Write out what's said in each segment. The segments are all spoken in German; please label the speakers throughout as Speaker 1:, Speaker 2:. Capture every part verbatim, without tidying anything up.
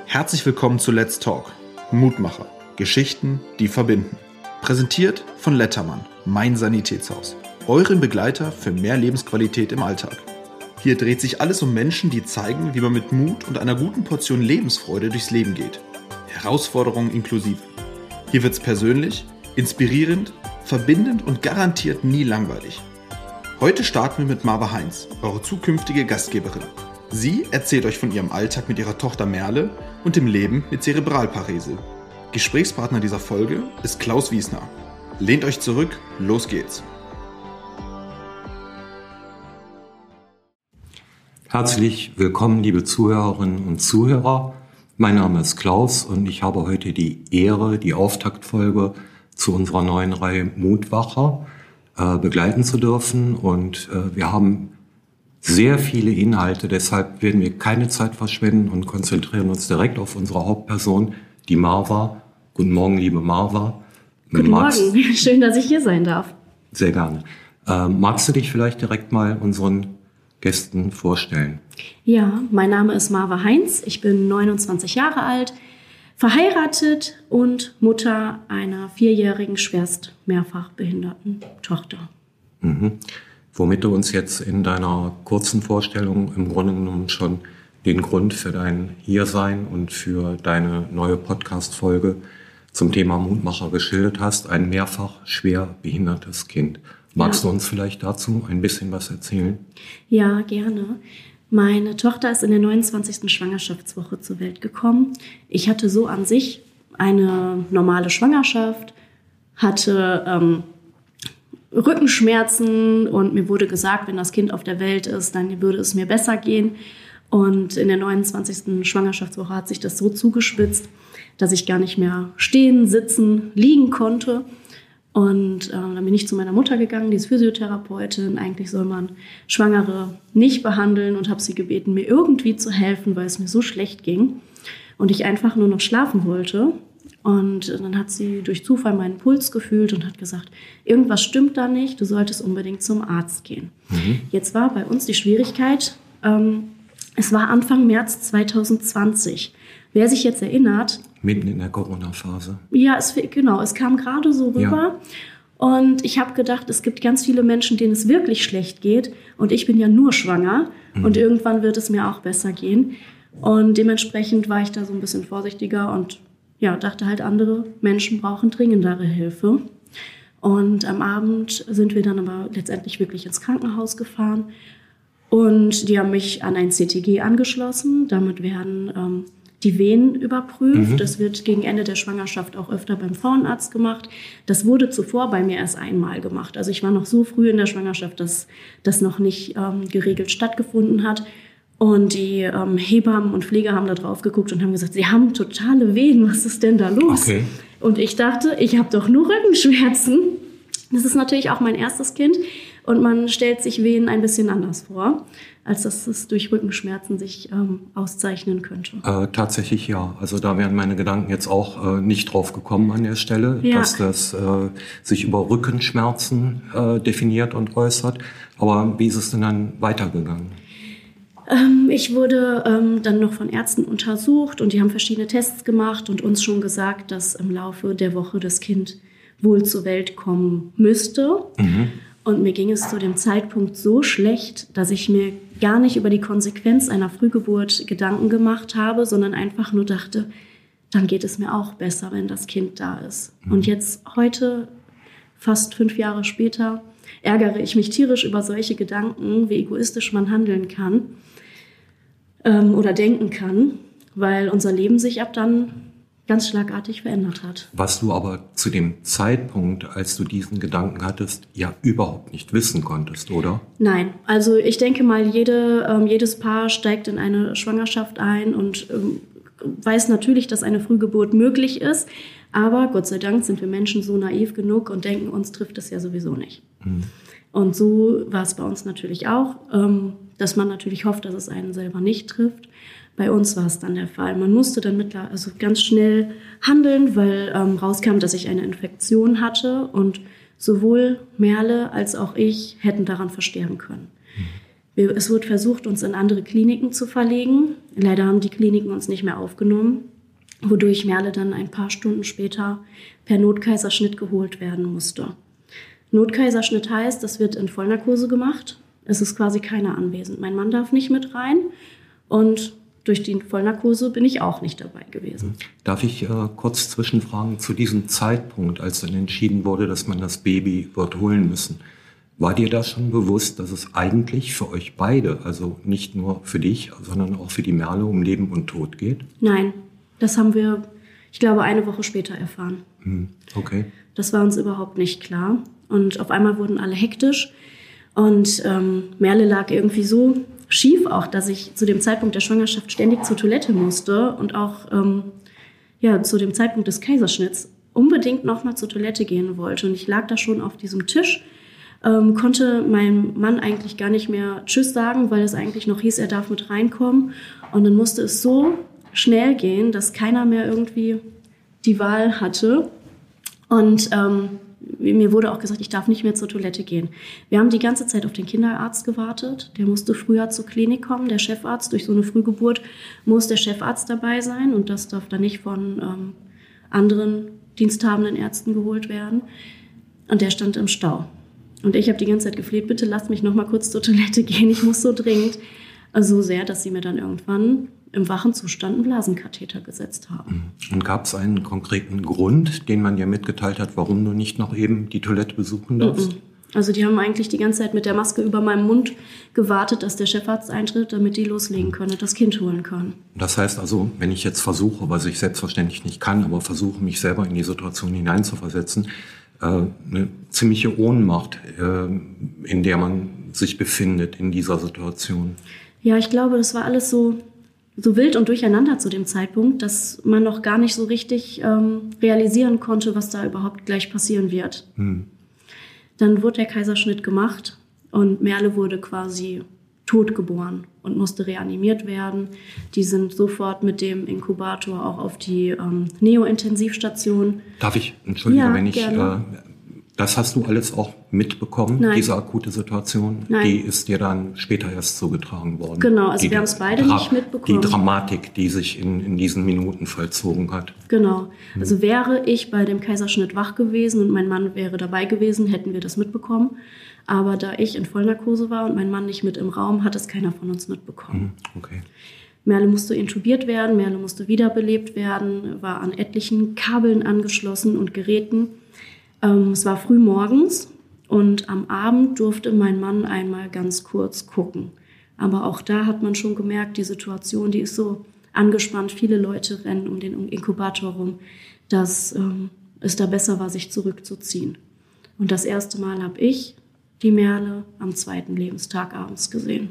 Speaker 1: Herzlich willkommen zu Let's Talk. Mutmacher. Geschichten, die verbinden. Präsentiert von Lettermann, mein Sanitätshaus. Euren Begleiter für mehr Lebensqualität im Alltag. Hier dreht sich alles um Menschen, die zeigen, wie man mit Mut und einer guten Portion Lebensfreude durchs Leben geht. Herausforderungen inklusive. Hier wird's persönlich, inspirierend, verbindend und garantiert nie langweilig. Heute starten wir mit Marva Heinz, eure zukünftige Gastgeberin. Sie erzählt euch von ihrem Alltag mit ihrer Tochter Merle und dem Leben mit Zerebralparese. Gesprächspartner dieser Folge ist Klaus Wiesner. Lehnt euch zurück, los geht's.
Speaker 2: Herzlich willkommen, liebe Zuhörerinnen und Zuhörer. Mein Name ist Klaus und ich habe heute die Ehre, die Auftaktfolge zu unserer neuen Reihe Mutmacher äh, begleiten zu dürfen. Und äh, wir haben sehr viele Inhalte, deshalb werden wir keine Zeit verschwenden und konzentrieren uns direkt auf unsere Hauptperson, die Marva. Guten Morgen, liebe Marva.
Speaker 3: Guten magst, Morgen, schön, dass ich hier sein darf.
Speaker 2: Sehr gerne. Äh, magst du dich vielleicht direkt mal unseren Gästen vorstellen?
Speaker 3: Ja, mein Name ist Marva Heinz, ich bin neunundzwanzig Jahre alt, verheiratet und Mutter einer vierjährigen schwerst mehrfach behinderten Tochter.
Speaker 2: Mhm. Womit du uns jetzt in deiner kurzen Vorstellung im Grunde genommen schon den Grund für dein Hiersein und für deine neue Podcast-Folge zum Thema Mutmacher geschildert hast, ein mehrfach schwer behindertes Kind. Magst ja. du uns vielleicht dazu ein bisschen was erzählen?
Speaker 3: Ja, gerne. Meine Tochter ist in der neunundzwanzigsten Schwangerschaftswoche zur Welt gekommen. Ich hatte so an sich eine normale Schwangerschaft, hatte ähm, Rückenschmerzen und mir wurde gesagt, wenn das Kind auf der Welt ist, dann würde es mir besser gehen. Und in der neunundzwanzigsten Schwangerschaftswoche hat sich das so zugespitzt, dass ich gar nicht mehr stehen, sitzen, liegen konnte. Und äh, dann bin ich zu meiner Mutter gegangen, die ist Physiotherapeutin. Eigentlich soll man Schwangere nicht behandeln und habe sie gebeten, mir irgendwie zu helfen, weil es mir so schlecht ging und ich einfach nur noch schlafen wollte. Und dann hat sie durch Zufall meinen Puls gefühlt und hat gesagt, irgendwas stimmt da nicht, du solltest unbedingt zum Arzt gehen. Mhm. Jetzt war bei uns die Schwierigkeit, ähm, es war Anfang März zweitausendzwanzig. Wer sich jetzt erinnert...
Speaker 2: Mitten in der Corona-Phase.
Speaker 3: Ja, es, genau, es kam gerade so rüber. Ja. Und ich habe gedacht, es gibt ganz viele Menschen, denen es wirklich schlecht geht. Und ich bin ja nur schwanger. Mhm. Und irgendwann wird es mir auch besser gehen. Und dementsprechend war ich da so ein bisschen vorsichtiger und ja, dachte halt, andere Menschen brauchen dringendere Hilfe. Und am Abend sind wir dann aber letztendlich wirklich ins Krankenhaus gefahren. Und die haben mich an ein C T G angeschlossen. Damit werden ähm, die Venen überprüft. Mhm. Das wird gegen Ende der Schwangerschaft auch öfter beim Frauenarzt gemacht. Das wurde zuvor bei mir erst einmal gemacht. Also ich war noch so früh in der Schwangerschaft, dass das noch nicht ähm, geregelt stattgefunden hat. Und die ähm, Hebammen und Pfleger haben da drauf geguckt und haben gesagt, sie haben totale Venen, was ist denn da los?
Speaker 2: Okay.
Speaker 3: Und ich dachte, ich habe doch nur Rückenschmerzen. Das ist natürlich auch mein erstes Kind und man stellt sich Venen ein bisschen anders vor, als dass es durch Rückenschmerzen sich ähm, auszeichnen könnte.
Speaker 2: Äh, tatsächlich ja. Also da wären meine Gedanken jetzt auch äh, nicht drauf gekommen an der Stelle, ja. dass das äh, sich über Rückenschmerzen äh, definiert und äußert. Aber wie ist es denn dann weitergegangen?
Speaker 3: Ähm, ich wurde ähm, dann noch von Ärzten untersucht und die haben verschiedene Tests gemacht und uns schon gesagt, dass im Laufe der Woche das Kind wohl zur Welt kommen müsste. Mhm. Und mir ging es zu dem Zeitpunkt so schlecht, dass ich mir gar nicht über die Konsequenz einer Frühgeburt Gedanken gemacht habe, sondern einfach nur dachte, dann geht es mir auch besser, wenn das Kind da ist. Mhm. Und jetzt heute, fast fünf Jahre später, ärgere ich mich tierisch über solche Gedanken, wie egoistisch man handeln kann ähm, oder denken kann, weil unser Leben sich ab dann ganz schlagartig verändert hat.
Speaker 2: Was du aber zu dem Zeitpunkt, als du diesen Gedanken hattest, ja überhaupt nicht wissen konntest, oder?
Speaker 3: Nein, also ich denke mal, jede, ähm, jedes Paar steigt in eine Schwangerschaft ein und ähm, weiß natürlich, dass eine Frühgeburt möglich ist. Aber Gott sei Dank sind wir Menschen so naiv genug und denken, uns trifft es ja sowieso nicht. Mhm. Und so war es bei uns natürlich auch, ähm, dass man natürlich hofft, dass es einen selber nicht trifft. Bei uns war es dann der Fall. Man musste dann mittler, also ganz schnell handeln, weil ähm, rauskam, dass ich eine Infektion hatte und sowohl Merle als auch ich hätten daran versterben können. Mhm. Wir, es wurde versucht, uns in andere Kliniken zu verlegen. Leider haben die Kliniken uns nicht mehr aufgenommen, wodurch Merle dann ein paar Stunden später per Notkaiserschnitt geholt werden musste. Notkaiserschnitt heißt, das wird in Vollnarkose gemacht. Es ist quasi keiner anwesend. Mein Mann darf nicht mit rein und durch die Vollnarkose bin ich auch nicht dabei gewesen.
Speaker 2: Darf ich äh, kurz zwischenfragen zu diesem Zeitpunkt, als dann entschieden wurde, dass man das Baby wird holen müssen? War dir da schon bewusst, dass es eigentlich für euch beide, also nicht nur für dich, sondern auch für die Merle um Leben und Tod geht?
Speaker 3: Nein, das haben wir, ich glaube, eine Woche später erfahren.
Speaker 2: Okay.
Speaker 3: Das war uns überhaupt nicht klar. Und auf einmal wurden alle hektisch. Und ähm, Merle lag irgendwie so schief auch, dass ich zu dem Zeitpunkt der Schwangerschaft ständig zur Toilette musste und auch ähm, ja, zu dem Zeitpunkt des Kaiserschnitts unbedingt nochmal zur Toilette gehen wollte. Und ich lag da schon auf diesem Tisch, ähm, konnte meinem Mann eigentlich gar nicht mehr Tschüss sagen, weil es eigentlich noch hieß, er darf mit reinkommen. Und dann musste es so schnell gehen, dass keiner mehr irgendwie die Wahl hatte. Und ähm, mir wurde auch gesagt, ich darf nicht mehr zur Toilette gehen. Wir haben die ganze Zeit auf den Kinderarzt gewartet. Der musste früher zur Klinik kommen, der Chefarzt. Durch so eine Frühgeburt muss der Chefarzt dabei sein und das darf dann nicht von ähm, anderen diensthabenden Ärzten geholt werden. Und der stand im Stau. Und ich habe die ganze Zeit gefleht, bitte lasst mich noch mal kurz zur Toilette gehen, ich muss so dringend. So sehr, dass sie mir dann irgendwann im wachen Zustand einen Blasenkatheter gesetzt haben.
Speaker 2: Und gab es einen konkreten Grund, den man dir mitgeteilt hat, warum du nicht noch eben die Toilette besuchen darfst?
Speaker 3: Also die haben eigentlich die ganze Zeit mit der Maske über meinem Mund gewartet, dass der Chefarzt eintritt, damit die loslegen können und das Kind holen können.
Speaker 2: Das heißt also, wenn ich jetzt versuche, was ich selbstverständlich nicht kann, aber versuche, mich selber in die Situation hineinzuversetzen, äh, eine ziemliche Ohnmacht, äh, in der man sich befindet in dieser Situation.
Speaker 3: Ja, ich glaube, das war alles so... so wild und durcheinander zu dem Zeitpunkt, dass man noch gar nicht so richtig ähm, realisieren konnte, was da überhaupt gleich passieren wird. Hm. Dann wurde der Kaiserschnitt gemacht und Merle wurde quasi tot geboren und musste reanimiert werden. Die sind sofort mit dem Inkubator auch auf die ähm, Neo-Intensivstation.
Speaker 2: Darf ich, entschuldige,
Speaker 3: ja,
Speaker 2: wenn ich...
Speaker 3: gerne.
Speaker 2: Äh, Das hast du alles auch mitbekommen,
Speaker 3: Nein.
Speaker 2: diese akute Situation?
Speaker 3: Nein.
Speaker 2: Die ist dir dann später erst zugetragen worden?
Speaker 3: Genau, also
Speaker 2: die,
Speaker 3: wir haben es beide
Speaker 2: Dra-
Speaker 3: nicht mitbekommen.
Speaker 2: Die Dramatik, die sich in, in diesen Minuten vollzogen hat.
Speaker 3: Genau, also wäre ich bei dem Kaiserschnitt wach gewesen und mein Mann wäre dabei gewesen, hätten wir das mitbekommen. Aber da ich in Vollnarkose war und mein Mann nicht mit im Raum, hat es keiner von uns mitbekommen.
Speaker 2: Okay.
Speaker 3: Merle musste intubiert werden, Merle musste wiederbelebt werden, war an etlichen Kabeln angeschlossen und Geräten. Ähm, es war früh morgens und am Abend durfte mein Mann einmal ganz kurz gucken. Aber auch da hat man schon gemerkt, die Situation, die ist so angespannt. Viele Leute rennen um den Inkubator rum, dass ähm, es da besser war, sich zurückzuziehen. Und das erste Mal habe ich die Merle am zweiten Lebenstag abends gesehen.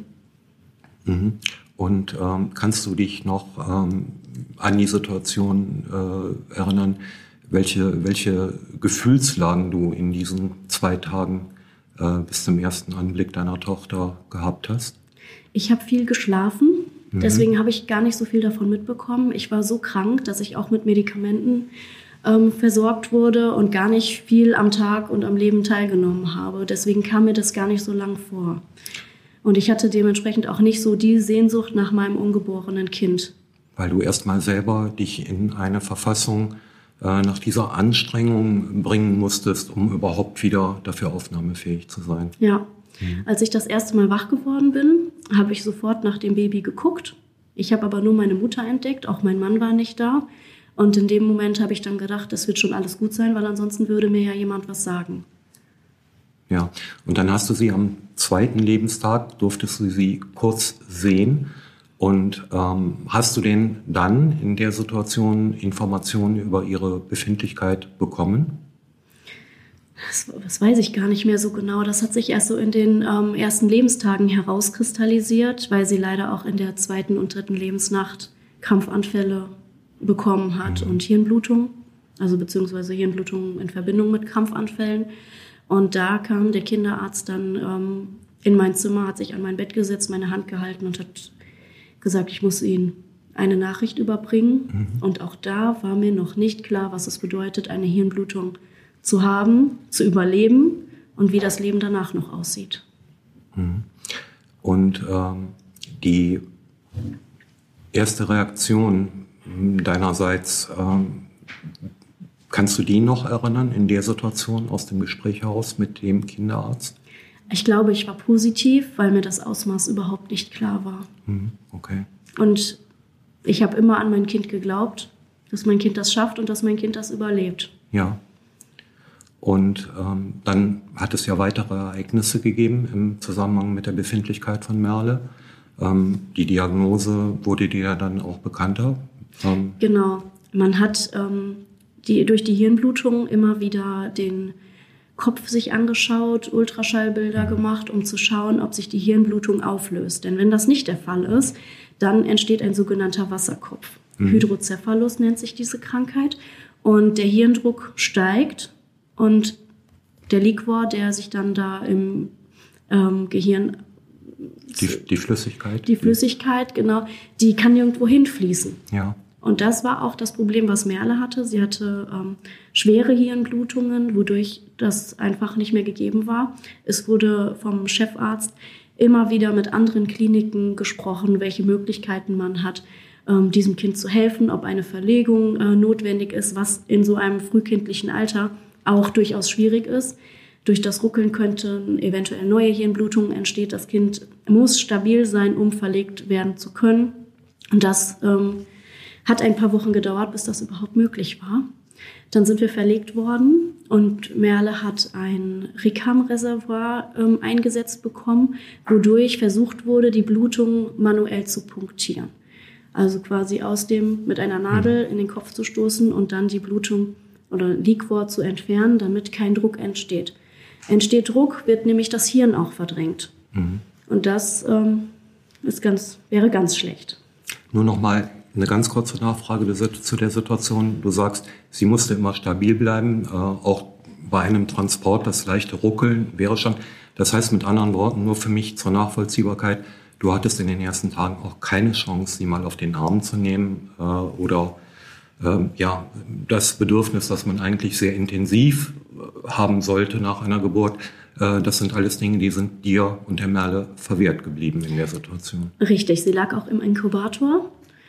Speaker 2: Mhm. Und ähm, kannst du dich noch ähm, an die Situation äh, erinnern, welche, welche Gefühlslagen du in diesen zwei Tagen äh, bis zum ersten Anblick deiner Tochter gehabt hast?
Speaker 3: Ich habe viel geschlafen, mhm. deswegen habe ich gar nicht so viel davon mitbekommen. Ich war so krank, dass ich auch mit Medikamenten ähm, versorgt wurde und gar nicht viel am Tag und am Leben teilgenommen habe. Deswegen kam mir das gar nicht so lang vor. Und ich hatte dementsprechend auch nicht so die Sehnsucht nach meinem ungeborenen Kind.
Speaker 2: Weil du erst mal selber dich in eine Verfassung äh, nach dieser Anstrengung bringen musstest, um überhaupt wieder dafür aufnahmefähig zu sein.
Speaker 3: Ja, mhm. Als ich das erste Mal wach geworden bin, habe ich sofort nach dem Baby geguckt. Ich habe aber nur meine Mutter entdeckt, auch mein Mann war nicht da. Und in dem Moment habe ich dann gedacht, das wird schon alles gut sein, weil ansonsten würde mir ja jemand was sagen.
Speaker 2: Ja, und dann hast du sie am zweiten Lebenstag, durftest du sie kurz sehen. Und ähm, hast du denn dann in der Situation Informationen über ihre Befindlichkeit bekommen?
Speaker 3: Das, das weiß ich gar nicht mehr so genau. Das hat sich erst so in den ähm, ersten Lebenstagen herauskristallisiert, weil sie leider auch in der zweiten und dritten Lebensnacht Krampfanfälle bekommen hat mhm. und Hirnblutung, also beziehungsweise Hirnblutung in Verbindung mit Krampfanfällen. Und da kam der Kinderarzt dann ähm, in mein Zimmer, hat sich an mein Bett gesetzt, meine Hand gehalten und hat gesagt, ich muss Ihnen eine Nachricht überbringen. Mhm. Und auch da war mir noch nicht klar, was es bedeutet, eine Hirnblutung zu haben, zu überleben und wie das Leben danach noch aussieht.
Speaker 2: Mhm. Und ähm, die erste Reaktion deinerseits, ähm, kannst du die noch erinnern in der Situation aus dem Gespräch heraus mit dem Kinderarzt?
Speaker 3: Ich glaube, ich war positiv, weil mir das Ausmaß überhaupt nicht klar war.
Speaker 2: Mhm, okay.
Speaker 3: Und ich habe immer an mein Kind geglaubt, dass mein Kind das schafft und dass mein Kind das überlebt.
Speaker 2: Ja. Und ähm, dann hat es ja weitere Ereignisse gegeben im Zusammenhang mit der Befindlichkeit von Merle. Ähm, die Diagnose wurde dir ja dann auch bekannter. Ähm,
Speaker 3: genau. Man hat ähm, die, durch die Hirnblutung immer wieder den Kopf sich angeschaut, Ultraschallbilder gemacht, um zu schauen, ob sich die Hirnblutung auflöst. Denn wenn das nicht der Fall ist, dann entsteht ein sogenannter Wasserkopf. Mhm. Hydrocephalus nennt sich diese Krankheit. Und der Hirndruck steigt und der Liquor, der sich dann da im ähm, Gehirn...
Speaker 2: Die, die Flüssigkeit?
Speaker 3: Die Flüssigkeit, genau. Die kann nirgendwo hinfließen.
Speaker 2: Ja.
Speaker 3: Und das war auch das Problem, was Merle hatte. Sie hatte ähm, schwere Hirnblutungen, wodurch das einfach nicht mehr gegeben war. Es wurde vom Chefarzt immer wieder mit anderen Kliniken gesprochen, welche Möglichkeiten man hat, ähm, diesem Kind zu helfen, ob eine Verlegung äh, notwendig ist, was in so einem frühkindlichen Alter auch durchaus schwierig ist. Durch das Ruckeln könnten eventuell neue Hirnblutungen entstehen. Das Kind muss stabil sein, um verlegt werden zu können. Und das ähm, hat ein paar Wochen gedauert, bis das überhaupt möglich war. Dann sind wir verlegt worden und Merle hat ein Ricam-Reservoir ähm, eingesetzt bekommen, wodurch versucht wurde, die Blutung manuell zu punktieren. Also quasi aus dem mit einer Nadel in den Kopf zu stoßen und dann die Blutung oder Liquor zu entfernen, damit kein Druck entsteht. Entsteht Druck, wird nämlich das Hirn auch verdrängt. Mhm. Und das ähm, ist ganz, wäre ganz schlecht.
Speaker 2: Nur noch mal eine ganz kurze Nachfrage zu der Situation. Du sagst, sie musste immer stabil bleiben, äh, auch bei einem Transport, das leichte Ruckeln wäre schon. Das heißt mit anderen Worten, nur für mich zur Nachvollziehbarkeit, du hattest in den ersten Tagen auch keine Chance, sie mal auf den Arm zu nehmen äh, oder äh, ja, das Bedürfnis, das man eigentlich sehr intensiv äh, haben sollte nach einer Geburt, äh, das sind alles Dinge, die sind dir und der Merle verwehrt geblieben in der Situation.
Speaker 3: Richtig, sie lag auch im Inkubator.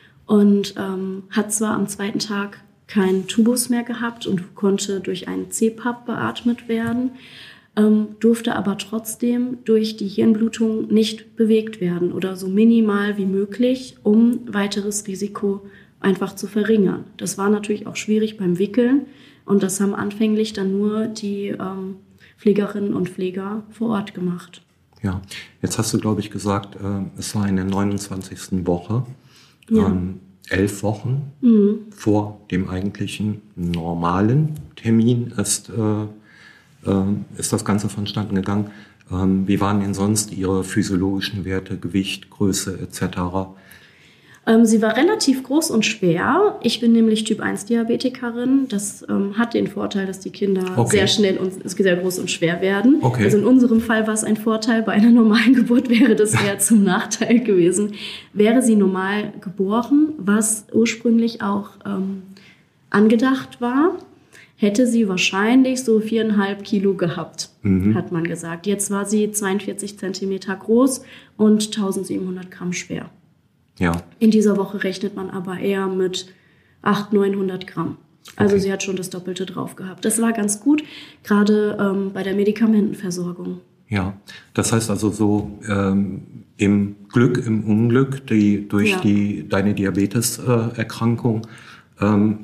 Speaker 3: Und ähm, hat zwar am zweiten Tag keinen Tubus mehr gehabt und konnte durch einen C PAP beatmet werden, ähm, durfte aber trotzdem durch die Hirnblutung nicht bewegt werden oder so minimal wie möglich, um weiteres Risiko einfach zu verringern. Das war natürlich auch schwierig beim Wickeln und das haben anfänglich dann nur die ähm, Pflegerinnen und Pfleger vor Ort gemacht.
Speaker 2: Ja, jetzt hast du, glaube ich, gesagt, äh, es war in der neunundzwanzigsten Woche.
Speaker 3: Ja.
Speaker 2: Ähm, elf Wochen
Speaker 3: mhm.
Speaker 2: vor dem eigentlichen normalen Termin ist, äh, äh, ist das Ganze vonstatten gegangen. Ähm, wie waren denn sonst Ihre physiologischen Werte, Gewicht, Größe et cetera?
Speaker 3: Ähm, sie war relativ groß und schwer. Ich bin nämlich Typ eins Diabetikerin. Das ähm, hat den Vorteil, dass die Kinder
Speaker 2: okay.
Speaker 3: sehr schnell und sehr groß und schwer werden.
Speaker 2: Okay.
Speaker 3: Also in unserem Fall war es ein Vorteil. Bei einer normalen Geburt wäre das eher zum Nachteil gewesen. Wäre sie normal geboren, was ursprünglich auch ähm, angedacht war, hätte sie wahrscheinlich so viereinhalb Kilo gehabt, mhm. hat man gesagt. Jetzt war sie zweiundvierzig Zentimeter groß und tausendsiebenhundert Gramm schwer.
Speaker 2: Ja.
Speaker 3: In dieser Woche rechnet man aber eher mit achthundert, neunhundert Gramm. Also okay. Sie hat schon das Doppelte drauf gehabt. Das war ganz gut, gerade ähm, bei der Medikamentenversorgung.
Speaker 2: Ja, das heißt also so ähm, im Glück, im Unglück, die durch ja. die deine Diabeteserkrankung ähm,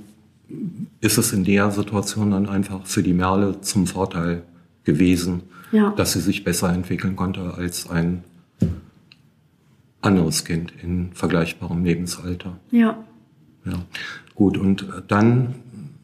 Speaker 2: ist es in der Situation dann einfach für die Merle zum Vorteil gewesen, ja. dass sie sich besser entwickeln konnte als ein anderes Kind in vergleichbarem Lebensalter.
Speaker 3: Ja.
Speaker 2: Ja. Gut, und dann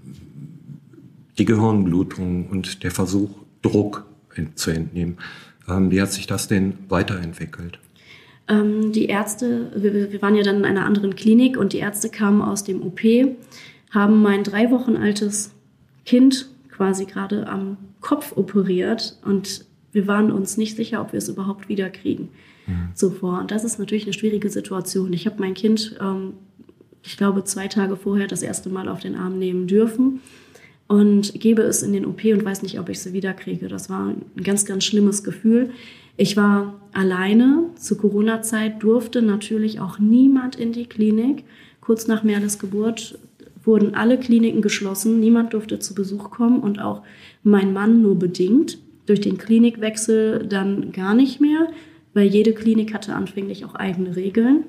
Speaker 2: die Gehirnblutung und der Versuch, Druck zu entnehmen. Ähm, wie hat sich das denn weiterentwickelt?
Speaker 3: Ähm, die Ärzte, wir, wir waren ja dann in einer anderen Klinik und die Ärzte kamen aus dem O P, haben mein drei Wochen altes Kind quasi gerade am Kopf operiert und wir waren uns nicht sicher, ob wir es überhaupt wieder kriegen. Mhm. Zuvor. Und das ist natürlich eine schwierige Situation. Ich habe mein Kind, ähm, ich glaube, zwei Tage vorher das erste Mal auf den Arm nehmen dürfen und gebe es in den O P und weiß nicht, ob ich sie wiederkriege. Das war ein ganz, ganz schlimmes Gefühl. Ich war alleine. Zur Corona-Zeit durfte natürlich auch niemand in die Klinik. Kurz nach Merles Geburt wurden alle Kliniken geschlossen. Niemand durfte zu Besuch kommen und auch mein Mann nur bedingt. Durch den Klinikwechsel dann gar nicht mehr, weil jede Klinik hatte anfänglich auch eigene Regeln.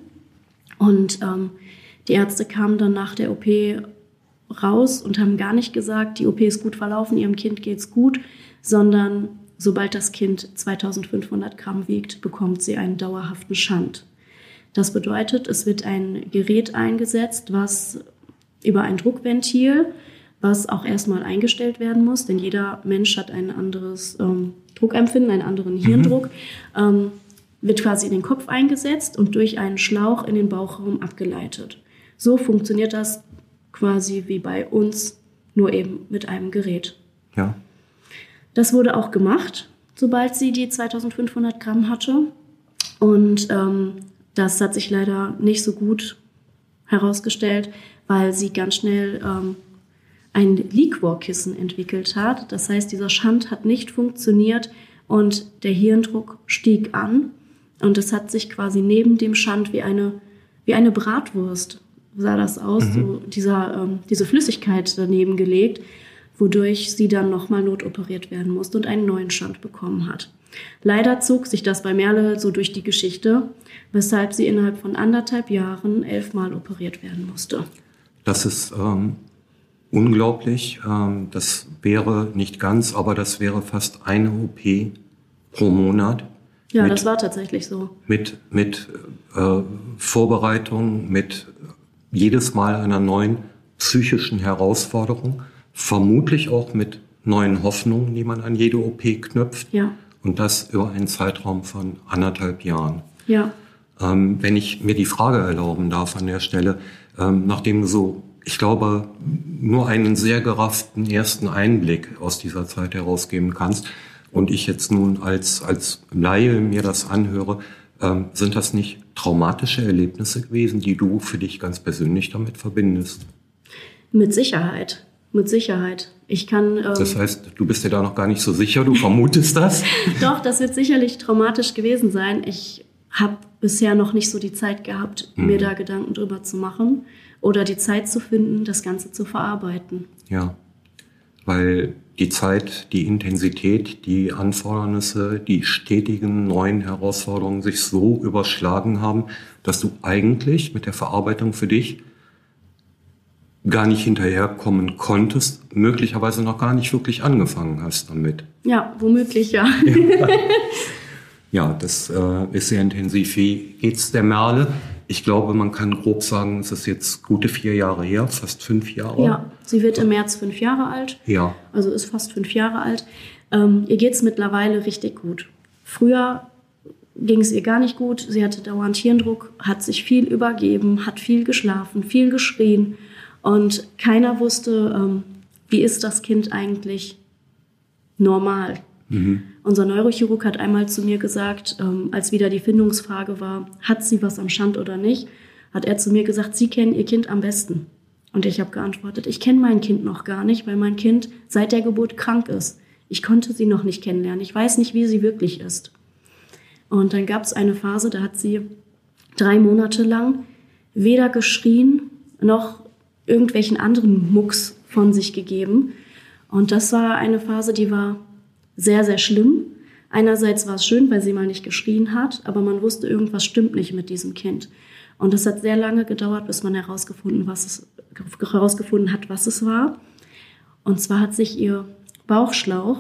Speaker 3: Und ähm, die Ärzte kamen dann nach der O P raus und haben gar nicht gesagt, die O P ist gut verlaufen, ihrem Kind geht's gut, sondern sobald das Kind zweitausendfünfhundert Gramm wiegt, bekommt sie einen dauerhaften Schand. Das bedeutet, es wird ein Gerät eingesetzt, was über ein Druckventil, was auch erstmal eingestellt werden muss, denn jeder Mensch hat ein anderes ähm, Druckempfinden, einen anderen Hirndruck, mhm. ähm, wird quasi in den Kopf eingesetzt und durch einen Schlauch in den Bauchraum abgeleitet. So funktioniert das quasi wie bei uns, nur eben mit einem Gerät.
Speaker 2: Ja.
Speaker 3: Das wurde auch gemacht, sobald sie die zweitausendfünfhundert Gramm hatte. Und ähm, das hat sich leider nicht so gut herausgestellt, weil sie ganz schnell ähm, ein Liquorkissen entwickelt hat. Das heißt, dieser Schand hat nicht funktioniert und der Hirndruck stieg an. Und es hat sich quasi neben dem Schand wie eine, wie eine Bratwurst, sah das aus, mhm. so dieser, ähm, diese Flüssigkeit daneben gelegt, wodurch sie dann nochmal notoperiert werden musste und einen neuen Schand bekommen hat. Leider zog sich das bei Merle so durch die Geschichte, weshalb sie innerhalb von anderthalb Jahren elfmal operiert werden musste.
Speaker 2: Das ist ähm, unglaublich. Ähm, das wäre nicht ganz, aber das wäre fast eine O P pro Monat.
Speaker 3: Ja,
Speaker 2: mit,
Speaker 3: das war tatsächlich so.
Speaker 2: Mit, mit äh, Vorbereitung, mit jedes Mal einer neuen psychischen Herausforderung, vermutlich auch mit neuen Hoffnungen, die man an jede O P knüpft.
Speaker 3: Ja.
Speaker 2: Und das über einen Zeitraum von anderthalb Jahren.
Speaker 3: Ja.
Speaker 2: Ähm, wenn ich mir die Frage erlauben darf an der Stelle, ähm, nachdem du so, ich glaube, nur einen sehr gerafften ersten Einblick aus dieser Zeit herausgeben kannst und ich jetzt nun als, als Laie mir das anhöre, ähm, sind das nicht traumatische Erlebnisse gewesen, die du für dich ganz persönlich damit verbindest?
Speaker 3: Mit Sicherheit. Mit Sicherheit. Ich kann. Ähm,
Speaker 2: das heißt, du bist dir da noch gar nicht so sicher, du vermutest das?
Speaker 3: Doch, das wird sicherlich traumatisch gewesen sein. Ich habe bisher noch nicht so die Zeit gehabt, mhm. mir da Gedanken drüber zu machen oder die Zeit zu finden, das Ganze zu verarbeiten.
Speaker 2: Ja, weil die Zeit, die Intensität, die Anfordernisse, die stetigen neuen Herausforderungen sich so überschlagen haben, dass du eigentlich mit der Verarbeitung für dich gar nicht hinterherkommen konntest, möglicherweise noch gar nicht wirklich angefangen hast damit.
Speaker 3: Ja, womöglich ja.
Speaker 2: Ja, ja das äh, ist sehr intensiv. Wie geht's der Merle? Ich glaube, man kann grob sagen, es ist jetzt gute vier Jahre her, fast fünf Jahre.
Speaker 3: Ja, sie wird im März fünf Jahre alt.
Speaker 2: Ja.
Speaker 3: Also ist fast fünf Jahre alt. Ähm, ihr geht's mittlerweile richtig gut. Früher ging es ihr gar nicht gut. Sie hatte dauernd Hirndruck, hat sich viel übergeben, hat viel geschlafen, viel geschrien. Und keiner wusste, ähm, wie ist das Kind eigentlich normal. Mhm. Unser Neurochirurg hat einmal zu mir gesagt, ähm, als wieder die Findungsfrage war, hat sie was am Schand oder nicht, hat er zu mir gesagt, Sie kennen Ihr Kind am besten. Und ich habe geantwortet, ich kenne mein Kind noch gar nicht, weil mein Kind seit der Geburt krank ist. Ich konnte sie noch nicht kennenlernen. Ich weiß nicht, wie sie wirklich ist. Und dann gab es eine Phase, da hat sie drei Monate lang weder geschrien noch irgendwelchen anderen Mucks von sich gegeben. Und das war eine Phase, die war sehr, sehr schlimm. Einerseits war es schön, weil sie mal nicht geschrien hat, aber man wusste, irgendwas stimmt nicht mit diesem Kind. Und es hat sehr lange gedauert, bis man herausgefunden, was es, herausgefunden hat, was es war. Und zwar hat sich ihr Bauchschlauch,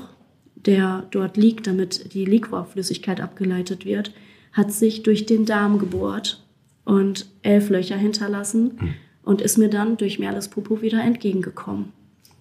Speaker 3: der dort liegt, damit die Liquorflüssigkeit abgeleitet wird, hat sich durch den Darm gebohrt und elf Löcher hinterlassen. Mhm. Und ist mir dann durch Merles Popo wieder entgegengekommen.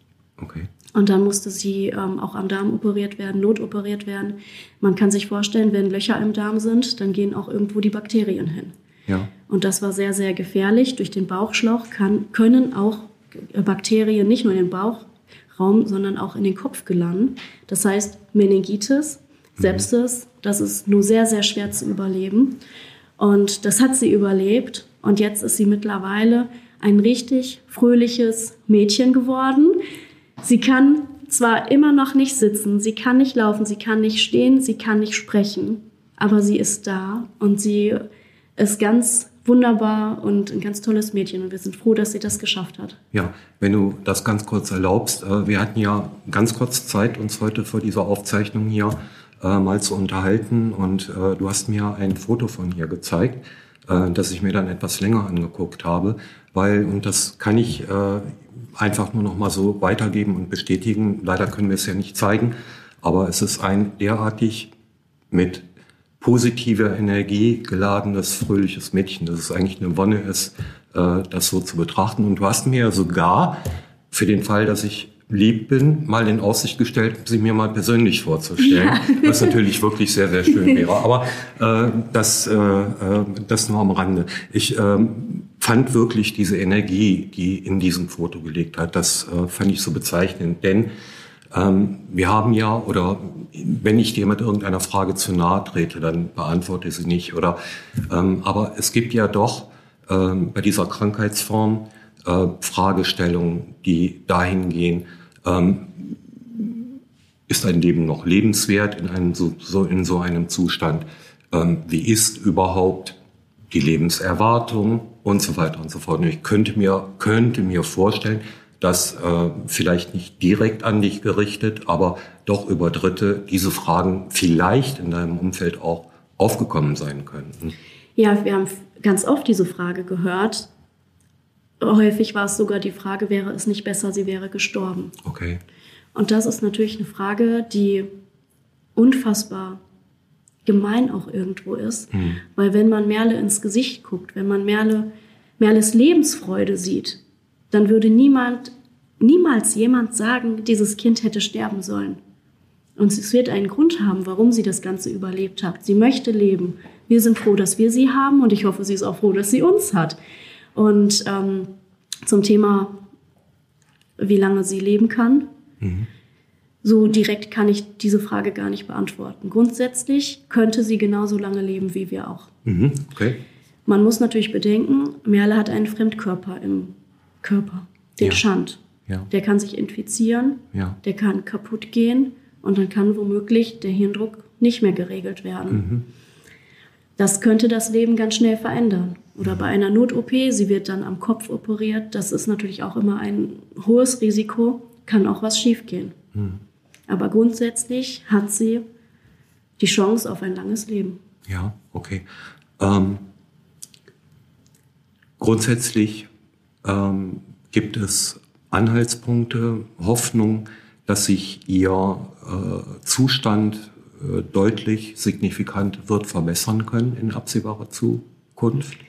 Speaker 2: Okay.
Speaker 3: Und dann musste sie ähm, auch am Darm operiert werden, notoperiert werden. Man kann sich vorstellen, wenn Löcher im Darm sind, dann gehen auch irgendwo die Bakterien hin.
Speaker 2: Ja.
Speaker 3: Und das war sehr, sehr gefährlich. Durch den Bauchschlauch kann, können auch Bakterien nicht nur in den Bauchraum, sondern auch in den Kopf gelangen. Das heißt Meningitis, Sepsis, mhm. das ist nur sehr, sehr schwer zu überleben. Und das hat sie überlebt. Und jetzt ist sie mittlerweile ein richtig fröhliches Mädchen geworden. Sie kann zwar immer noch nicht sitzen, sie kann nicht laufen, sie kann nicht stehen, sie kann nicht sprechen. aber sie ist da und sie ist ganz wunderbar und ein ganz tolles Mädchen und wir sind froh, dass sie das geschafft hat.
Speaker 2: Ja, wenn du das ganz kurz erlaubst, äh, wir hatten ja ganz kurz Zeit, uns heute vor dieser Aufzeichnung hier äh, mal zu unterhalten und äh, du hast mir ein Foto von ihr gezeigt, äh, das ich mir dann etwas länger angeguckt habe, weil, und das kann ich äh, einfach nur noch mal so weitergeben und bestätigen, leider können wir es ja nicht zeigen, aber es ist ein derartig mit positive Energie geladenes, fröhliches Mädchen, dass es eigentlich eine Wonne ist, äh, das so zu betrachten. Und du hast mir sogar für den Fall, dass ich lieb bin, mal in Aussicht gestellt, sie mir mal persönlich vorzustellen, ja. Was natürlich wirklich sehr, sehr schön wäre. Aber äh, das, äh, das nur am Rande. Ich äh, fand wirklich diese Energie, die in diesem Foto gelegt hat, das äh, fand ich so bezeichnend. Denn ähm, wir haben ja, oder wenn ich dir mit irgendeiner Frage zu nahe trete, dann beantworte sie nicht. Oder, ähm, aber es gibt ja doch ähm, bei dieser Krankheitsform äh, Fragestellungen, die dahin gehen, ähm, ist ein Leben noch lebenswert in, einem, so, so, in so einem Zustand? Ähm, wie ist überhaupt die Lebenserwartung und so weiter und so fort? Und ich könnte mir, könnte mir vorstellen, dass äh, vielleicht nicht direkt an dich gerichtet, aber doch über Dritte diese Fragen vielleicht in deinem Umfeld auch aufgekommen sein könnten.
Speaker 3: Ja, wir haben ganz oft diese Frage gehört. Häufig war es sogar die Frage, wäre es nicht besser, sie wäre gestorben.
Speaker 2: Okay.
Speaker 3: Und das ist natürlich eine Frage, die unfassbar gemein auch irgendwo ist. Hm. Weil wenn man Merle ins Gesicht guckt, wenn man Merle, Merles Lebensfreude sieht, dann würde niemand, niemals jemand sagen, dieses Kind hätte sterben sollen. Und es wird einen Grund haben, warum sie das Ganze überlebt hat. Sie möchte leben. Wir sind froh, dass wir sie haben und ich hoffe, sie ist auch froh, dass sie uns hat. Und ähm, zum Thema, wie lange sie leben kann, mhm. so direkt kann ich diese Frage gar nicht beantworten. Grundsätzlich könnte sie genauso lange leben, wie wir auch.
Speaker 2: Mhm. Okay.
Speaker 3: Man muss natürlich bedenken, Merle hat einen Fremdkörper im Körper, den ja. Schand. Ja. Der kann sich infizieren, ja. der kann kaputt gehen und dann kann womöglich der Hirndruck nicht mehr geregelt werden. Mhm. Das könnte das Leben ganz schnell verändern. Oder bei einer Not-O P, sie wird dann am Kopf operiert, das ist natürlich auch immer ein hohes Risiko, kann auch was schiefgehen. Mhm. Aber grundsätzlich hat sie die Chance auf ein langes Leben.
Speaker 2: Ja, okay. Ähm, grundsätzlich ähm, gibt es Anhaltspunkte, Hoffnung, dass sich ihr äh, Zustand äh, deutlich, signifikant wird verbessern können in absehbarer Zukunft?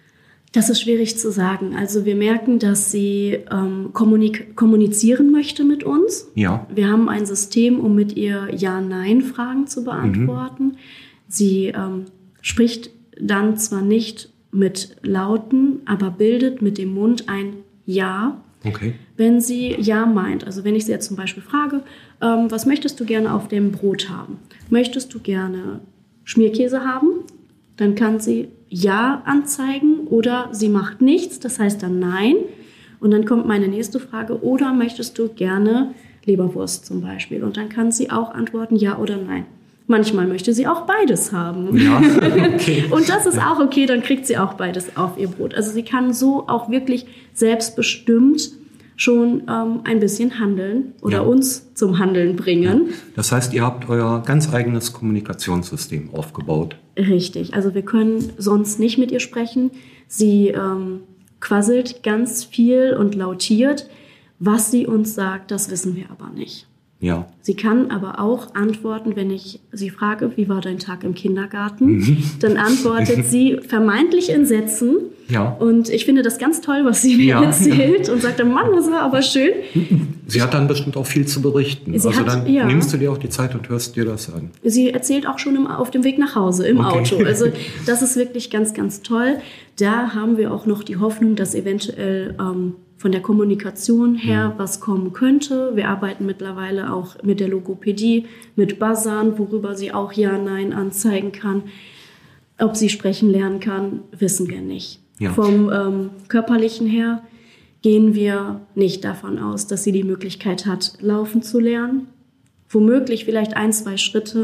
Speaker 3: Das ist schwierig zu sagen. Also wir merken, dass sie ähm, kommunik- kommunizieren möchte mit uns.
Speaker 2: Ja.
Speaker 3: Wir haben ein System, um mit ihr Ja-Nein-Fragen zu beantworten. Mhm. Sie ähm, spricht dann zwar nicht mit Lauten, aber bildet mit dem Mund ein Ja,
Speaker 2: okay.
Speaker 3: wenn sie Ja meint. Also wenn ich sie jetzt zum Beispiel frage, ähm, was möchtest du gerne auf dem Brot haben? Möchtest du gerne Schmierkäse haben? Dann kann sie Ja anzeigen oder sie macht nichts, das heißt dann Nein. Und dann kommt meine nächste Frage, oder möchtest du gerne Leberwurst zum Beispiel? Und dann kann sie auch antworten Ja oder Nein. Manchmal möchte sie auch beides haben.
Speaker 2: Ja, okay.
Speaker 3: Und das ist auch okay, dann kriegt sie auch beides auf ihr Brot. Also sie kann so auch wirklich selbstbestimmt schon ähm, ein bisschen handeln oder ja. uns zum Handeln bringen. Ja.
Speaker 2: Das heißt, ihr habt euer ganz eigenes Kommunikationssystem aufgebaut.
Speaker 3: Richtig, also wir können sonst nicht mit ihr sprechen. Sie ähm, quasselt ganz viel und lautiert. Was sie uns sagt, das wissen wir aber nicht.
Speaker 2: Ja.
Speaker 3: Sie kann aber auch antworten, wenn ich sie frage, wie war dein Tag im Kindergarten? Mhm. Dann antwortet sie vermeintlich in Sätzen.
Speaker 2: Ja.
Speaker 3: Und ich finde das ganz toll, was sie mir
Speaker 2: ja.
Speaker 3: erzählt und sagt, Mann, das war aber schön.
Speaker 2: Sie hat dann bestimmt auch viel zu berichten.
Speaker 3: Sie
Speaker 2: also
Speaker 3: hat,
Speaker 2: dann
Speaker 3: ja.
Speaker 2: nimmst du dir auch die Zeit und hörst dir das an.
Speaker 3: Sie erzählt auch schon im, auf dem Weg nach Hause, im
Speaker 2: okay.
Speaker 3: Auto. Also das ist wirklich ganz, ganz toll. Da haben wir auch noch die Hoffnung, dass eventuell ähm, von der Kommunikation her mhm. was kommen könnte. Wir arbeiten mittlerweile auch mit der Logopädie, mit Buzzern, worüber sie auch Ja, Nein anzeigen kann. Ob sie sprechen lernen kann, wissen wir nicht. Ja. Vom ähm, Körperlichen her gehen wir nicht davon aus, dass sie die Möglichkeit hat, laufen zu lernen. Womöglich vielleicht ein, zwei Schritte,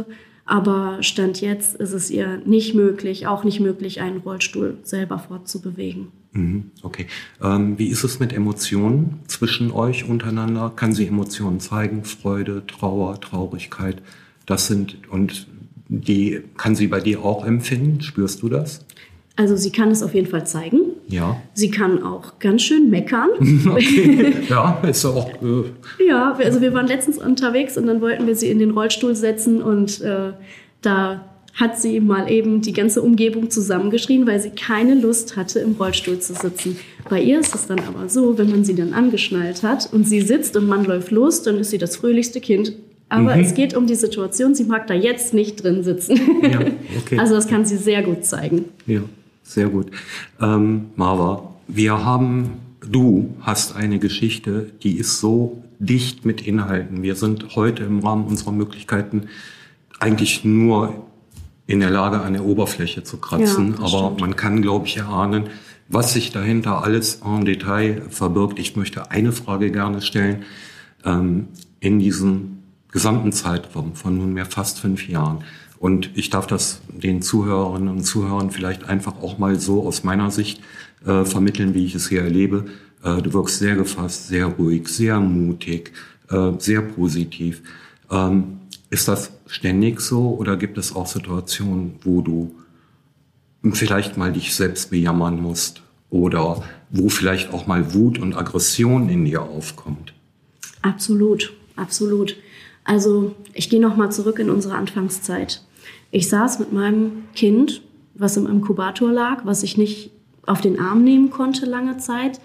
Speaker 3: Aber Stand jetzt ist es ihr nicht möglich, auch nicht möglich, einen Rollstuhl selber fortzubewegen.
Speaker 2: Okay. Ähm, wie ist es mit Emotionen zwischen euch untereinander? Kann sie Emotionen zeigen? Freude, Trauer, Traurigkeit? Das sind, und die kann sie bei dir auch empfinden? Spürst du das?
Speaker 3: Also sie kann es auf jeden Fall zeigen.
Speaker 2: Ja.
Speaker 3: Sie kann auch ganz schön meckern.
Speaker 2: Okay. Ja, ist auch. Äh
Speaker 3: ja, also wir waren letztens unterwegs und dann wollten wir sie in den Rollstuhl setzen und äh, da hat sie mal eben die ganze Umgebung zusammengeschrien, weil sie keine Lust hatte, im Rollstuhl zu sitzen. Bei ihr ist es dann aber so, wenn man sie dann angeschnallt hat und sie sitzt und man läuft los, dann ist sie das fröhlichste Kind. Aber mhm. es geht um die Situation, sie mag da jetzt nicht drin sitzen.
Speaker 2: Ja, okay.
Speaker 3: Also das kann sie sehr gut zeigen.
Speaker 2: Ja, sehr gut. Ähm, Marva, wir haben, du hast eine Geschichte, die ist so dicht mit Inhalten. Wir sind heute im Rahmen unserer Möglichkeiten eigentlich nur in der Lage, an der Oberfläche zu kratzen. Ja, aber stimmt. Man kann, glaube ich, erahnen, was sich dahinter alles en Detail verbirgt. Ich möchte eine Frage gerne stellen. Ähm, in diesem gesamten Zeitraum von nunmehr fast fünf Jahren. Und ich darf das den Zuhörerinnen und Zuhörern vielleicht einfach auch mal so aus meiner Sicht äh, vermitteln, wie ich es hier erlebe. Äh, du wirkst sehr gefasst, sehr ruhig, sehr mutig, äh, sehr positiv. Ähm, ist das ständig so oder gibt es auch Situationen, wo du vielleicht mal dich selbst bejammern musst oder wo vielleicht auch mal Wut und Aggression in dir aufkommt?
Speaker 3: Absolut, absolut. Also ich gehe noch mal zurück in unsere Anfangszeit. Ich saß mit meinem Kind, was im Inkubator lag, was ich nicht auf den Arm nehmen konnte lange Zeit,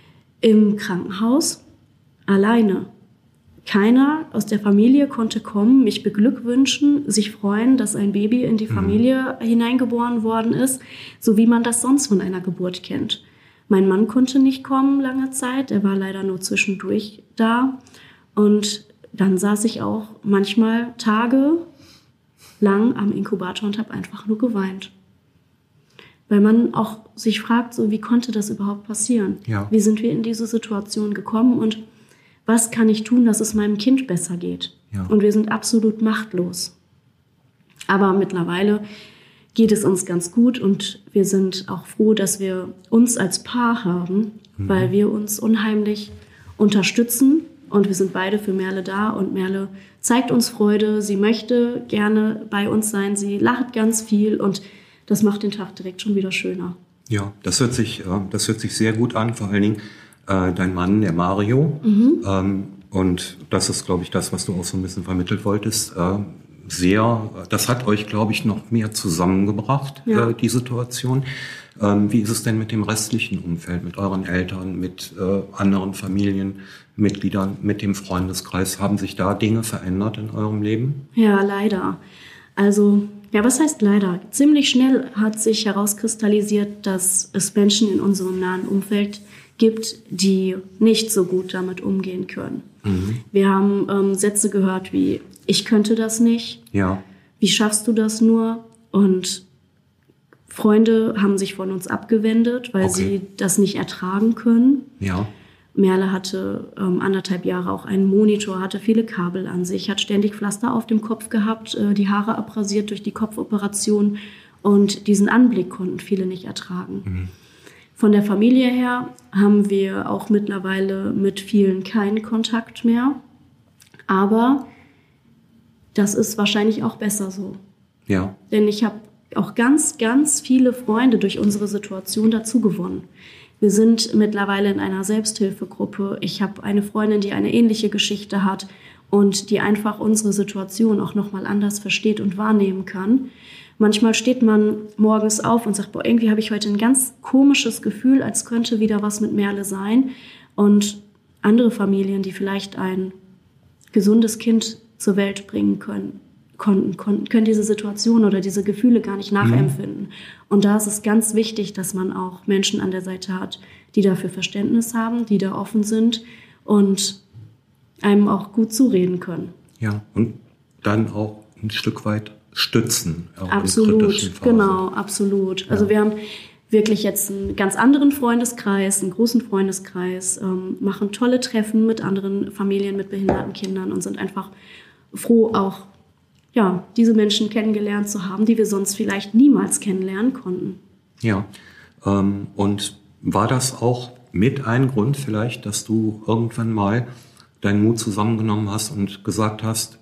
Speaker 3: im Krankenhaus alleine. Keiner aus der Familie konnte kommen, mich beglückwünschen, sich freuen, dass ein Baby in die Familie mhm. hineingeboren worden ist, so wie man das sonst von einer Geburt kennt. Mein Mann konnte nicht kommen lange Zeit, er war leider nur zwischendurch da. Und dann saß ich auch manchmal tagelang am Inkubator und habe einfach nur geweint. Weil man auch sich fragt, so, wie konnte das überhaupt passieren?
Speaker 2: Ja.
Speaker 3: Wie sind wir in diese Situation gekommen und was kann ich tun, dass es meinem Kind besser geht?
Speaker 2: Ja.
Speaker 3: Und wir sind absolut machtlos. Aber mittlerweile geht es uns ganz gut und wir sind auch froh, dass wir uns als Paar haben, mhm. weil wir uns unheimlich unterstützen und wir sind beide für Merle da und Merle zeigt uns Freude, sie möchte gerne bei uns sein, sie lacht ganz viel und das macht den Tag direkt schon wieder schöner.
Speaker 2: Ja, das hört sich, das hört sich sehr gut an, vor allen Dingen äh, dein Mann, der Mario.
Speaker 3: Mhm.
Speaker 2: Ähm, und das ist, glaube ich, das, was du auch so ein bisschen vermittelt wolltest. Äh, sehr, das hat euch, glaube ich, noch mehr zusammengebracht,
Speaker 3: ja.
Speaker 2: äh, die Situation. Ähm, wie ist es denn mit dem restlichen Umfeld, mit euren Eltern, mit äh, anderen Familienmitgliedern, mit dem Freundeskreis? Haben sich da Dinge verändert in eurem Leben?
Speaker 3: Ja, leider. Also, ja, was heißt leider? Ziemlich schnell hat sich herauskristallisiert, dass es Menschen in unserem nahen Umfeld gibt, die nicht so gut damit umgehen können.
Speaker 2: Mhm.
Speaker 3: Wir haben ähm, Sätze gehört wie, ich könnte das nicht.
Speaker 2: Ja.
Speaker 3: Wie schaffst du das nur? Und Freunde haben sich von uns abgewendet, weil
Speaker 2: okay.
Speaker 3: sie das nicht ertragen können.
Speaker 2: Ja.
Speaker 3: Merle hatte ähm, anderthalb Jahre auch einen Monitor, hatte viele Kabel an sich, hat ständig Pflaster auf dem Kopf gehabt, äh, die Haare abrasiert durch die Kopfoperation und diesen Anblick konnten viele nicht ertragen.
Speaker 2: Mhm.
Speaker 3: Von der Familie her haben wir auch mittlerweile mit vielen keinen Kontakt mehr, aber das ist wahrscheinlich auch besser so.
Speaker 2: Ja.
Speaker 3: Denn ich habe auch ganz, ganz viele Freunde durch unsere Situation dazu gewonnen. Wir sind mittlerweile in einer Selbsthilfegruppe. Ich habe eine Freundin, die eine ähnliche Geschichte hat und die einfach unsere Situation auch nochmal anders versteht und wahrnehmen kann. Manchmal steht man morgens auf und sagt, boah, irgendwie habe ich heute ein ganz komisches Gefühl, als könnte wieder was mit Merle sein. Und andere Familien, die vielleicht ein gesundes Kind zur Welt bringen können, konnten, konnten, können diese Situation oder diese Gefühle gar nicht nachempfinden. Mhm. Und da ist es ganz wichtig, dass man auch Menschen an der Seite hat, die dafür Verständnis haben, die da offen sind und einem auch gut zureden können.
Speaker 2: Ja, und dann auch ein Stück weit stützen. Auch
Speaker 3: absolut,
Speaker 2: in kritischen Phasen.
Speaker 3: Genau, absolut.
Speaker 2: Ja.
Speaker 3: Also wir haben wirklich jetzt einen ganz anderen Freundeskreis, einen großen Freundeskreis, ähm, machen tolle Treffen mit anderen Familien, mit behinderten Kindern und sind einfach froh, auch ja, diese Menschen kennengelernt zu haben, die wir sonst vielleicht niemals kennenlernen konnten.
Speaker 2: Ja, ähm, und war das auch mit ein Grund vielleicht, dass du irgendwann mal deinen Mut zusammengenommen hast und gesagt hast,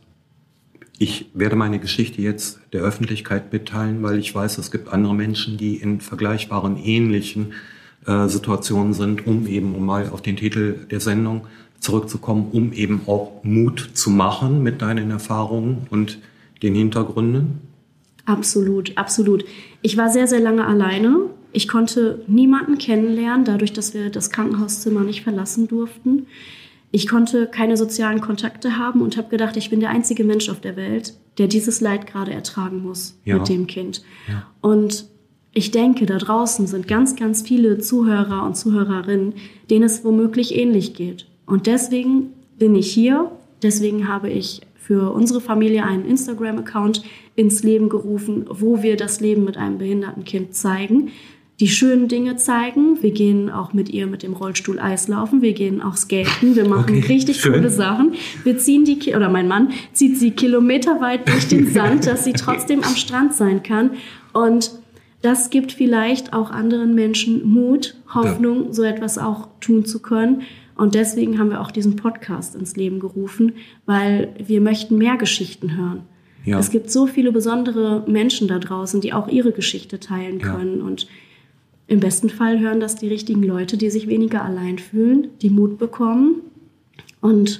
Speaker 2: ich werde meine Geschichte jetzt der Öffentlichkeit mitteilen, weil ich weiß, es gibt andere Menschen, die in vergleichbaren, ähnlichen äh, Situationen sind, um eben, um mal auf den Titel der Sendung zurückzukommen, um eben auch Mut zu machen mit deinen Erfahrungen und den Hintergründen?
Speaker 3: Absolut, absolut. Ich war sehr, sehr lange alleine. Ich konnte niemanden kennenlernen, dadurch, dass wir das Krankenhauszimmer nicht verlassen durften. Ich konnte keine sozialen Kontakte haben und habe gedacht, ich bin der einzige Mensch auf der Welt, der dieses Leid gerade ertragen muss ja. mit dem Kind. Ja. Und ich denke, da draußen sind ganz, ganz viele Zuhörer und Zuhörerinnen, denen es womöglich ähnlich geht. Und deswegen bin ich hier, deswegen habe ich für unsere Familie einen Instagram-Account ins Leben gerufen, wo wir das Leben mit einem behinderten Kind zeigen, die schönen Dinge zeigen. Wir gehen auch mit ihr mit dem Rollstuhl Eislaufen, wir gehen auch skaten, wir machen okay, richtig schön. Coole Sachen. Wir ziehen die, oder mein Mann zieht sie kilometerweit durch den Sand, dass sie trotzdem am Strand sein kann. Und das gibt vielleicht auch anderen Menschen Mut, Hoffnung, ja. so etwas auch tun zu können. Und deswegen haben wir auch diesen Podcast ins Leben gerufen, weil wir möchten mehr Geschichten hören. Ja. Es gibt so viele besondere Menschen da draußen, die auch ihre Geschichte teilen können. Ja. Und im besten Fall hören das die richtigen Leute, die sich weniger allein fühlen, die Mut bekommen. Und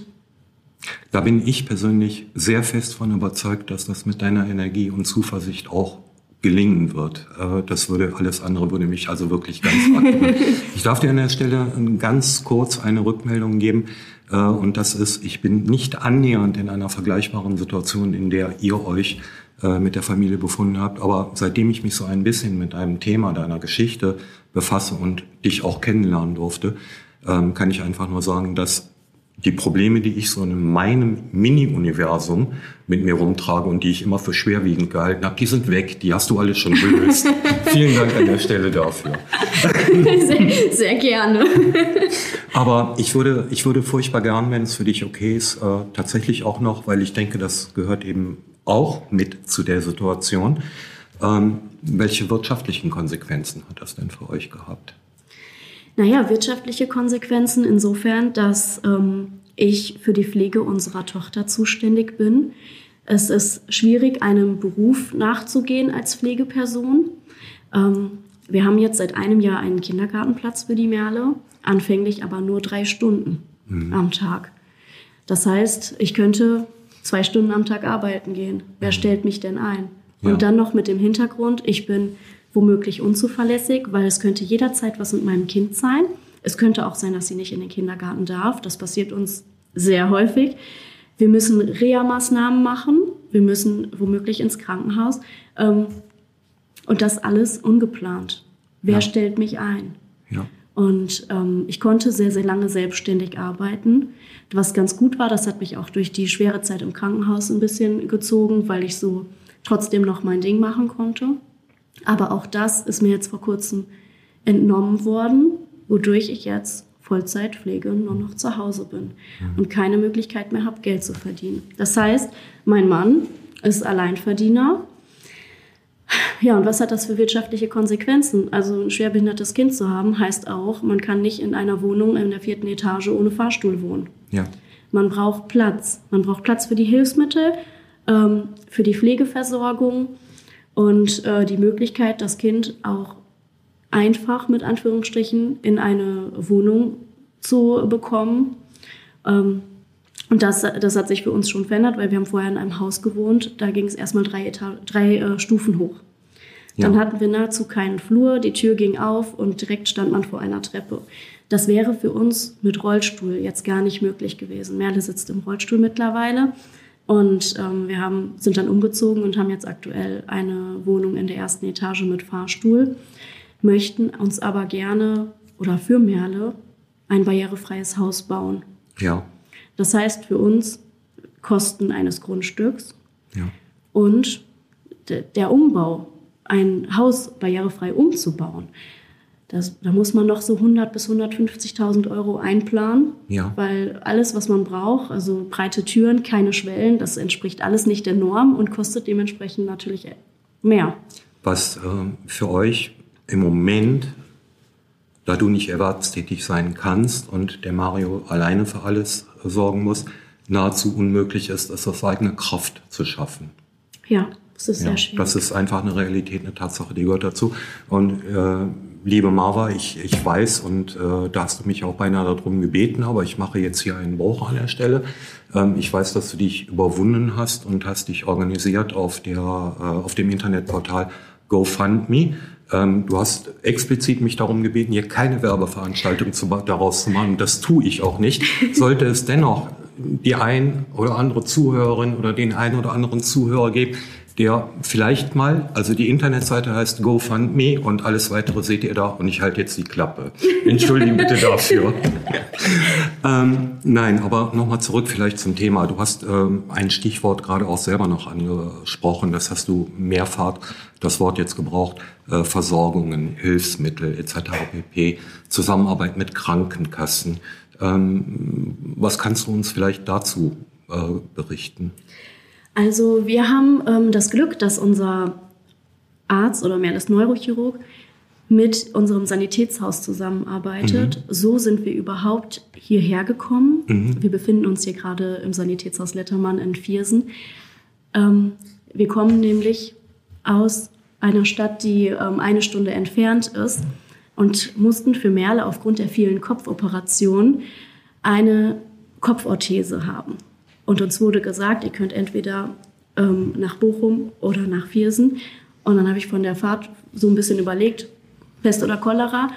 Speaker 2: da bin ich persönlich sehr fest von überzeugt, dass das mit deiner Energie und Zuversicht auch gelingen wird. Das würde, alles andere würde mich also wirklich ganz aktivieren. Ich darf dir an der Stelle ganz kurz eine Rückmeldung geben. Und das ist, ich bin nicht annähernd in einer vergleichbaren Situation, in der ihr euch mit der Familie befunden habt. Aber seitdem ich mich so ein bisschen mit einem Thema deiner Geschichte befasse und dich auch kennenlernen durfte, kann ich einfach nur sagen, dass die Probleme, die ich so in meinem Mini-Universum mit mir rumtrage und die ich immer für schwerwiegend gehalten habe, die sind weg. Die hast du alle schon gelöst. Vielen Dank an der Stelle dafür.
Speaker 3: Sehr, sehr gerne.
Speaker 2: Aber ich würde, ich würde furchtbar gern, wenn es für dich okay ist, äh, tatsächlich auch noch, weil ich denke, das gehört eben auch mit zu der Situation. Ähm, welche wirtschaftlichen Konsequenzen hat das denn für euch gehabt?
Speaker 3: Naja, wirtschaftliche Konsequenzen insofern, dass ähm, ich für die Pflege unserer Tochter zuständig bin. Es ist schwierig, einem Beruf nachzugehen als Pflegeperson. Ähm, wir haben jetzt seit einem Jahr einen Kindergartenplatz für die Merle, anfänglich aber nur drei Stunden mhm. am Tag. Das heißt, ich könnte zwei Stunden am Tag arbeiten gehen. Wer mhm. stellt mich denn ein? Ja. Und dann noch mit dem Hintergrund, ich bin womöglich unzuverlässig, weil es könnte jederzeit was mit meinem Kind sein. Es könnte auch sein, dass sie nicht in den Kindergarten darf. Das passiert uns sehr häufig. Wir müssen Reha-Maßnahmen machen. Wir müssen womöglich ins Krankenhaus. Und das alles ungeplant. Wer ja. stellt mich ein?
Speaker 2: Ja.
Speaker 3: Und ähm, ich konnte sehr, sehr lange selbstständig arbeiten. Was ganz gut war, das hat mich auch durch die schwere Zeit im Krankenhaus ein bisschen gezogen, weil ich so trotzdem noch mein Ding machen konnte. Aber auch das ist mir jetzt vor kurzem entnommen worden, wodurch ich jetzt Vollzeitpflege nur noch zu Hause bin mhm. und keine Möglichkeit mehr habe, Geld zu verdienen. Das heißt, mein Mann ist Alleinverdiener. Ja, und was hat das für wirtschaftliche Konsequenzen? Also ein schwerbehindertes Kind zu haben, heißt auch, man kann nicht in einer Wohnung in der vierten Etage ohne Fahrstuhl wohnen.
Speaker 2: Ja.
Speaker 3: Man braucht Platz. Man braucht Platz für die Hilfsmittel, ähm, für die Pflegeversorgung und äh, die Möglichkeit, das Kind auch einfach, mit Anführungsstrichen, in eine Wohnung zu bekommen. Ähm, und das, das hat sich für uns schon verändert, weil wir haben vorher in einem Haus gewohnt. Da ging es erstmal drei, Eta- drei äh, Stufen hoch. Ja. Dann hatten wir nahezu keinen Flur, die Tür ging auf und direkt stand man vor einer Treppe. Das wäre für uns mit Rollstuhl jetzt gar nicht möglich gewesen. Merle sitzt im Rollstuhl mittlerweile. Und ähm, wir haben, sind dann umgezogen und haben jetzt aktuell eine Wohnung in der ersten Etage mit Fahrstuhl, möchten uns aber gerne oder für Merle ein barrierefreies Haus bauen.
Speaker 2: Ja.
Speaker 3: Das heißt für uns Kosten eines Grundstücks
Speaker 2: ja.
Speaker 3: und de- der Umbau, ein Haus barrierefrei umzubauen, Das, da muss man noch so hundert bis hundertfünfzigtausend Euro einplanen,
Speaker 2: ja.
Speaker 3: weil alles, was man braucht, also breite Türen, keine Schwellen, das entspricht alles nicht der Norm und kostet dementsprechend natürlich mehr.
Speaker 2: Was äh, für euch im Moment, da du nicht erwerbstätig sein kannst und der Mario alleine für alles sorgen muss, nahezu unmöglich ist, es aus eigener Kraft zu schaffen.
Speaker 3: Ja, das ist
Speaker 2: ja,
Speaker 3: sehr schwierig.
Speaker 2: Das ist einfach eine Realität, eine Tatsache, die gehört dazu. Und äh, liebe Marva, ich, ich weiß, und äh, da hast du mich auch beinahe darum gebeten, aber ich mache jetzt hier einen Bruch an der Stelle. Ähm, ich weiß, dass du dich überwunden hast und hast dich organisiert auf, der, äh, auf dem Internetportal GoFundMe. Ähm, du hast explizit mich darum gebeten, hier keine Werbeveranstaltung zu, daraus zu machen. Das tue ich auch nicht. Sollte es dennoch die ein oder andere Zuhörerin oder den einen oder anderen Zuhörer geben, der vielleicht mal, also die Internetseite heißt GoFundMe und alles weitere seht ihr da und ich halte jetzt die Klappe. Entschuldigung bitte dafür. ähm, nein, aber nochmal zurück vielleicht zum Thema. Du hast ähm, ein Stichwort gerade auch selber noch angesprochen, das hast du mehrfach das Wort jetzt gebraucht, äh, Versorgungen, Hilfsmittel et cetera pp., Zusammenarbeit mit Krankenkassen. Ähm, was kannst du uns vielleicht dazu äh, berichten?
Speaker 3: Also wir haben ähm, das Glück, dass unser Arzt oder mehr das Neurochirurg mit unserem Sanitätshaus zusammenarbeitet. Mhm. So sind wir überhaupt hierher gekommen. Mhm. Wir befinden uns hier gerade im Sanitätshaus Lettermann in Viersen. Ähm, wir kommen nämlich aus einer Stadt, die ähm, eine Stunde entfernt ist und mussten für Merle aufgrund der vielen Kopfoperationen eine Kopforthese haben. Und uns wurde gesagt, ihr könnt entweder ähm, nach Bochum oder nach Viersen. Und dann habe ich von der Fahrt so ein bisschen überlegt, Pest oder Cholera.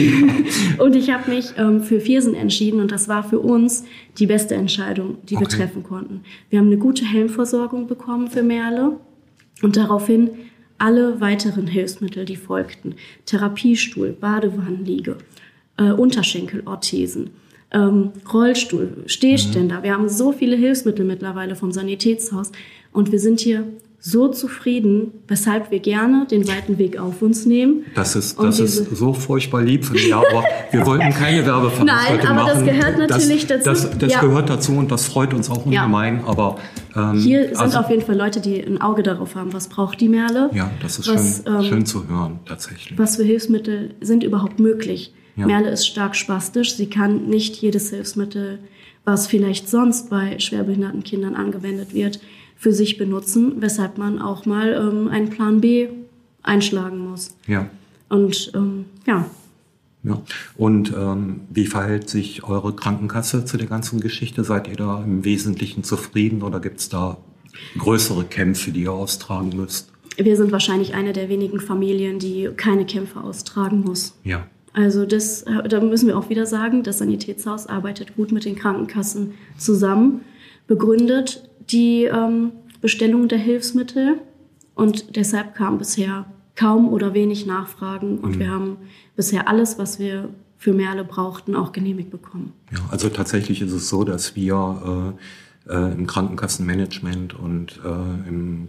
Speaker 3: Und ich habe mich ähm, für Viersen entschieden. Und das war für uns die beste Entscheidung, die okay. wir treffen konnten. Wir haben eine gute Helmversorgung bekommen für Merle. Und daraufhin alle weiteren Hilfsmittel, die folgten. Therapiestuhl, Badewannenliege, äh, Unterschenkelorthesen. Ähm, Rollstuhl, Stehständer. Mhm. Wir haben so viele Hilfsmittel mittlerweile vom Sanitätshaus und wir sind hier so zufrieden, weshalb wir gerne den weiten Weg auf uns nehmen.
Speaker 2: Das ist, das ist so furchtbar lieb von dir, aber wir wollten keine Werbeveranstaltung machen.
Speaker 3: Nein, aber machen. Das gehört natürlich
Speaker 2: das,
Speaker 3: dazu.
Speaker 2: Das, das
Speaker 3: ja.
Speaker 2: gehört dazu und das freut uns auch ungemein. Ja. Aber ähm,
Speaker 3: hier sind
Speaker 2: also,
Speaker 3: auf jeden Fall Leute, die ein Auge darauf haben, was braucht die Merle.
Speaker 2: Ja, das ist
Speaker 3: was,
Speaker 2: schön,
Speaker 3: ähm,
Speaker 2: schön zu hören, tatsächlich.
Speaker 3: Was für Hilfsmittel sind überhaupt möglich? Ja. Merle ist stark spastisch. Sie kann nicht jedes Hilfsmittel, was vielleicht sonst bei schwerbehinderten Kindern angewendet wird, für sich benutzen, weshalb man auch mal ähm, einen Plan B einschlagen muss.
Speaker 2: Ja.
Speaker 3: Und ähm, ja.
Speaker 2: Ja. Und ähm, wie verhält sich eure Krankenkasse zu der ganzen Geschichte? Seid ihr da im Wesentlichen zufrieden oder gibt es da größere Kämpfe, die ihr austragen müsst?
Speaker 3: Wir sind wahrscheinlich eine der wenigen Familien, die keine Kämpfe austragen muss.
Speaker 2: Ja.
Speaker 3: Also das, da müssen wir auch wieder sagen, das Sanitätshaus arbeitet gut mit den Krankenkassen zusammen, begründet die ähm, Bestellung der Hilfsmittel und deshalb kam bisher kaum oder wenig Nachfragen und mhm. wir haben bisher alles, was wir für Merle brauchten, auch genehmigt bekommen.
Speaker 2: Ja, also tatsächlich ist es so, dass wir äh, äh, im Krankenkassenmanagement und äh, im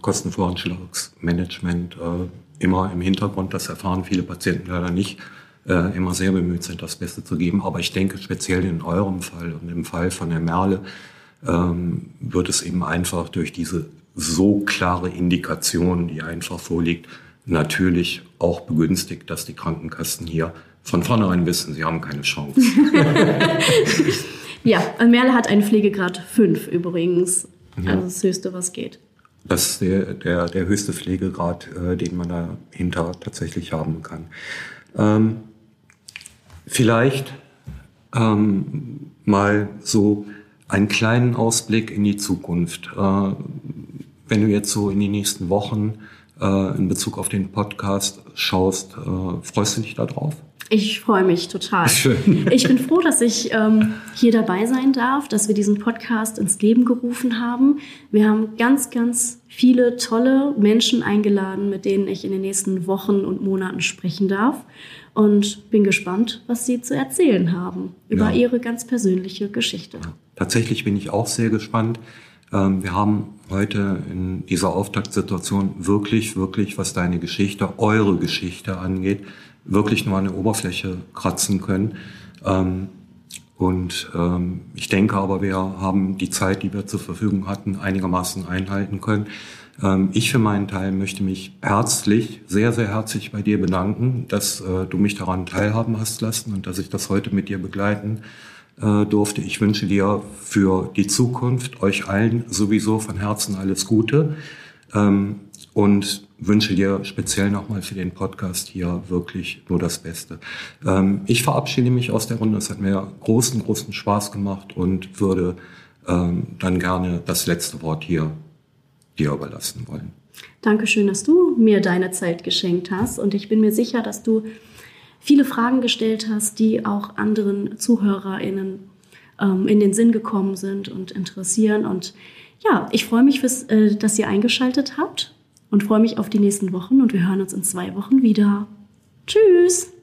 Speaker 2: Kostenvoranschlagsmanagement äh, immer im Hintergrund, das erfahren viele Patienten leider nicht, äh, immer sehr bemüht sind, das Beste zu geben. Aber ich denke, speziell in eurem Fall und im Fall von der Merle ähm, wird es eben einfach durch diese so klare Indikation, die einfach vorliegt, natürlich auch begünstigt, dass die Krankenkassen hier von vornherein wissen, sie haben keine Chance.
Speaker 3: Ja, und Merle hat einen Pflegegrad fünf übrigens.
Speaker 2: Ja.
Speaker 3: Also das Höchste, was geht.
Speaker 2: Das ist der, der, der höchste Pflegegrad, äh, den man dahinter tatsächlich haben kann. Ähm, vielleicht ähm, mal so einen kleinen Ausblick in die Zukunft. Äh, wenn du jetzt so in die nächsten Wochen äh, in Bezug auf den Podcast schaust, äh, freust du dich da drauf?
Speaker 3: Ich freue mich total.
Speaker 2: Schön.
Speaker 3: Ich bin froh, dass ich ähm, hier dabei sein darf, dass wir diesen Podcast ins Leben gerufen haben. Wir haben ganz, ganz viele tolle Menschen eingeladen, mit denen ich in den nächsten Wochen und Monaten sprechen darf. Und bin gespannt, was sie zu erzählen haben über ja. ihre ganz persönliche Geschichte.
Speaker 2: Ja. Tatsächlich bin ich auch sehr gespannt. Ähm, wir haben heute in dieser Auftaktsituation wirklich, wirklich, was deine Geschichte, eure Geschichte angeht, wirklich nur an der Oberfläche kratzen können. Ähm, und ähm, ich denke aber, wir haben die Zeit, die wir zur Verfügung hatten, einigermaßen einhalten können. Ähm, ich für meinen Teil möchte mich herzlich, sehr, sehr herzlich bei dir bedanken, dass äh, du mich daran teilhaben hast lassen und dass ich das heute mit dir begleiten äh, durfte. Ich wünsche dir für die Zukunft, euch allen sowieso von Herzen alles Gute. Ähm, und wünsche dir speziell nochmal für den Podcast hier wirklich nur das Beste. Ähm, ich verabschiede mich aus der Runde. Es hat mir großen, großen Spaß gemacht und würde ähm, dann gerne das letzte Wort hier dir überlassen wollen.
Speaker 3: Dankeschön, dass du mir deine Zeit geschenkt hast. Und ich bin mir sicher, dass du viele Fragen gestellt hast, die auch anderen ZuhörerInnen ähm, in den Sinn gekommen sind und interessieren. Und ja, ich freue mich, fürs, äh, dass ihr eingeschaltet habt. Und freue mich auf die nächsten Wochen und wir hören uns in zwei Wochen wieder. Tschüss!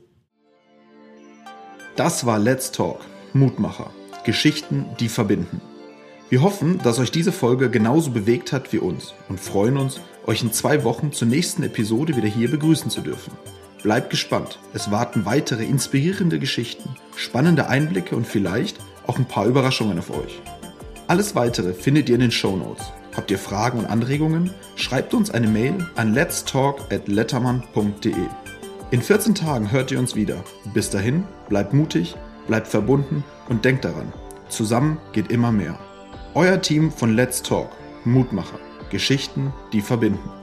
Speaker 1: Das war Let's Talk, Mutmacher. Geschichten, die verbinden. Wir hoffen, dass euch diese Folge genauso bewegt hat wie uns und freuen uns, euch in zwei Wochen zur nächsten Episode wieder hier begrüßen zu dürfen. Bleibt gespannt, es warten weitere inspirierende Geschichten, spannende Einblicke und vielleicht auch ein paar Überraschungen auf euch. Alles Weitere findet ihr in den Shownotes. Habt ihr Fragen und Anregungen? Schreibt uns eine Mail an letstalk at letterman punkt de. In vierzehn Tagen hört ihr uns wieder. Bis dahin, bleibt mutig, bleibt verbunden und denkt daran, zusammen geht immer mehr. Euer Team von Let's Talk, Mutmacher, Geschichten, die verbinden.